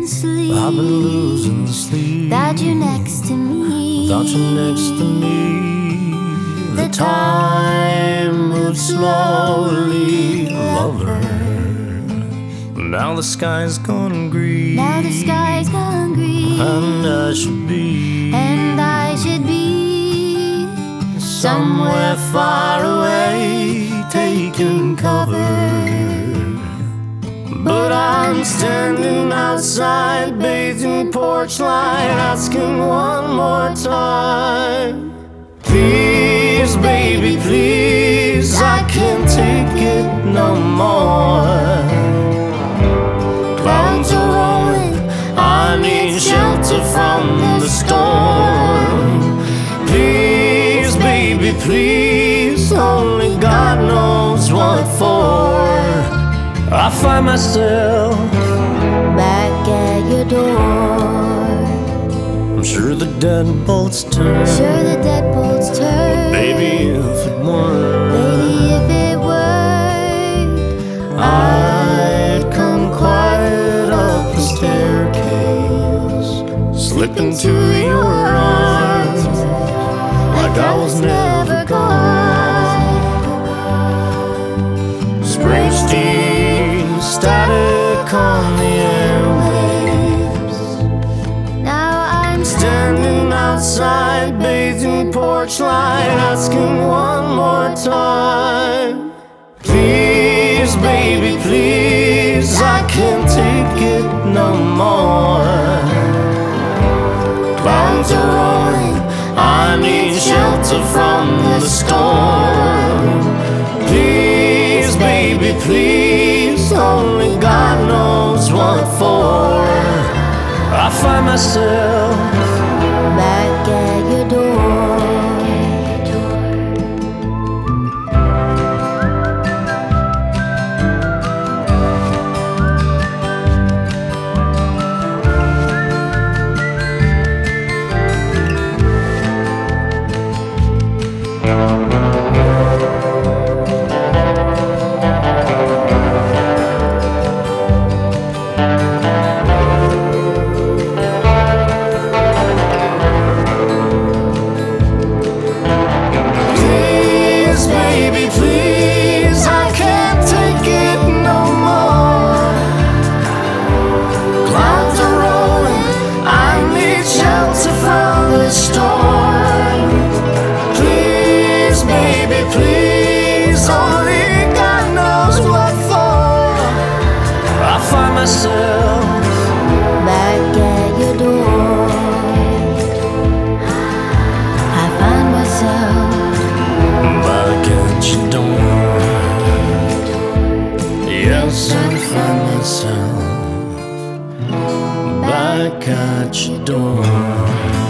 losing sleep. I've been losing sleep Without you next to me. without you next to me. The time moves slowly, lover. Now the sky's gone green. Now the sky's gone green. And I should be somewhere far away, taking cover. But I'm standing outside, bathing porch light, asking one more time. Please, baby, please, I can't take it no more. Clouds are rolling, I need shelter from the storm. Please, baby, please, only God knows what for. I find myself back at your door. I'm sure the deadbolts turn. Sure the deadbolts turn. Baby, if it weren't, Baby, if it worked, I'd come quiet up the staircase, slip into your arms like I was never gone. Springsteen, static on the airwaves. now I'm Standing outside, bathing porch light, asking one more time. Please, baby, please, I can't take it no more. Clouds are rolling, I need shelter from the storm. Please, baby, please, only God knows what for. I find myself back at your door. Please, baby, please, I can't take it no more. Clouds are rolling, I need shelter from the storm. Please, baby, please, only God knows what for. I find myself Back at your door. I find myself back at your door. Yes, I find myself back at your door.